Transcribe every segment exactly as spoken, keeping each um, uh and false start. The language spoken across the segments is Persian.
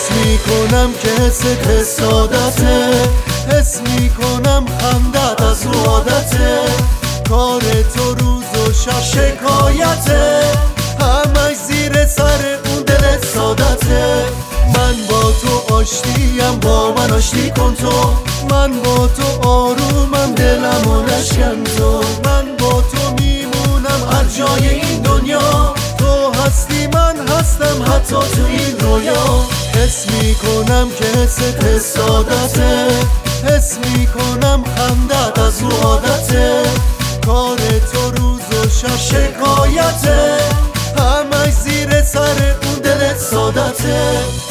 حس میکنم که حست حسادته، حس میکنم خندت از رو عادته، کار تو روز و شب شکایته، همش زیر سر اون دل سادته. من با تو آشتیم، با من آشتی کن تو، من با تو آرومم، دلم و نشکن تو، من با تو میمونم هر جای این دنیا، تو هستی من هستم حتی تو این رویا. حس میکنم که حست حسادته، حس میکنم خندت از رو عادته، کار تو روز و شب شکایته، همش زیر سر اون دل سادته.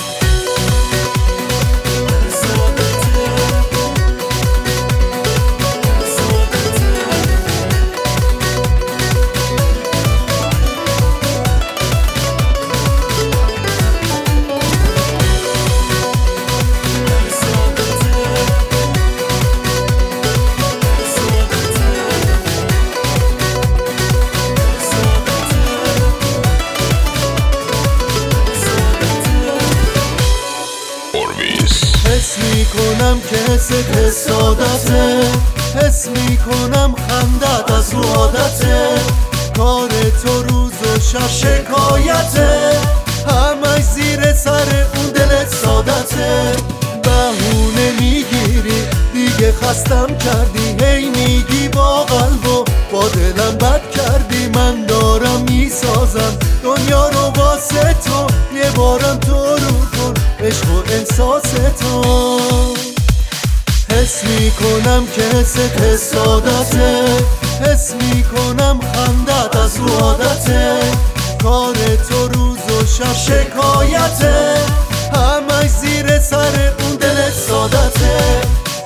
حس میکنم که حست حسادته، حس میکنم خندت از رو عادته، کار تو روز و شب شکایته، همش زیر سر اون دل سادته. بهونه میگیری دیگه خستم کردی، هی میگی با قلب و با دلم بد کردی، من دارم میسازم دنیا رو واسه تو، یه بارم تو رو کن عشق و احساس تو. حس میکنم که حست حسادته، حس میکنم خندت از رو عادته، کار تو روز و شب شکایته، همش زیر سر اون دل سادته.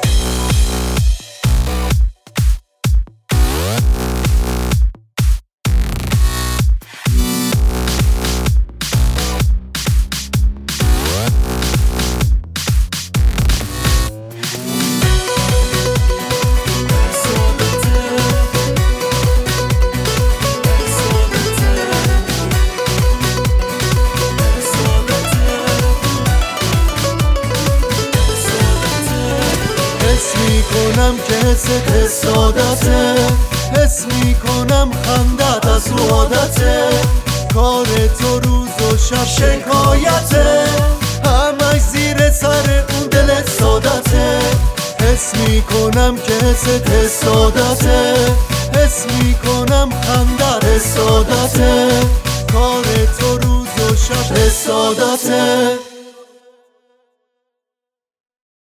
حس میکنم که حست حسادته، حس میکنم خندت از رو عادته، کار تو روز و شب شکایته، همش زیر سر اون دل سادته. حس میکنم که حست حسادته، حس میکنم خندت حسادته، کار تو روز و شب حسادته.